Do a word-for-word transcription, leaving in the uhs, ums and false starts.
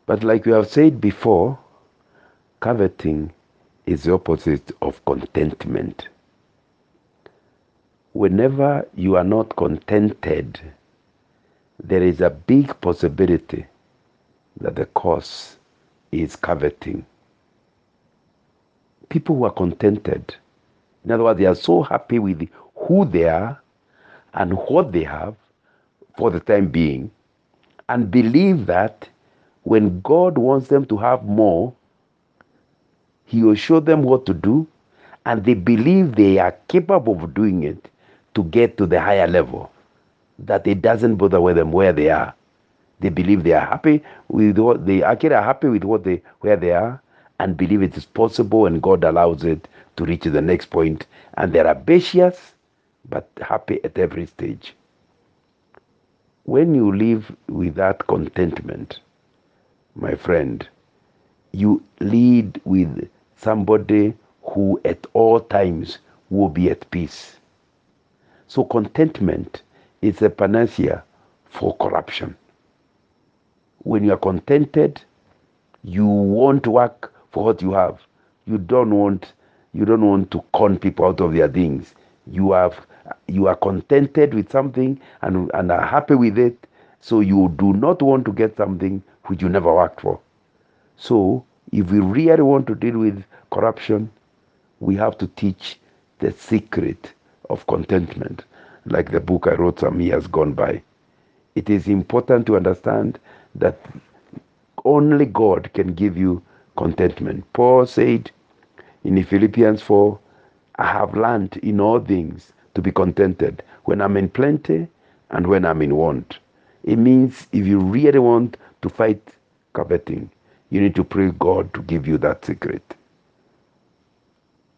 But like we have said before, coveting is the opposite of contentment. Whenever you are not contented, there is a big possibility that the cause is coveting. People who are contented, in other words, they are so happy with who they are and what they have for the time being, and believe that when God wants them to have more, He will show them what to do, and they believe they are capable of doing it to get to the higher level, that it doesn't bother with them where they are. They believe they are happy with what they actually are happy with what they where they are, and believe it is possible, and God allows it to reach the next point, and they're ambitious but happy at every stage. When you live with that contentment, my friend, you lead with somebody who at all times will be at peace. So contentment is a panacea for corruption. When you are contented, you want to work for what you have. You don't want you don't want to con people out of their things. You have you are contented with something and, and are happy with it, so you do not want to get something which you never worked for. So if we really want to deal with corruption, we have to teach the secret of contentment, like the book I wrote some years gone by. It is important to understand that only God can give you contentment. Paul said in Philippians four, I have learned in all things to be contented when I'm in plenty and when I'm in want. It means if you really want to fight coveting, you need to pray God to give you that secret.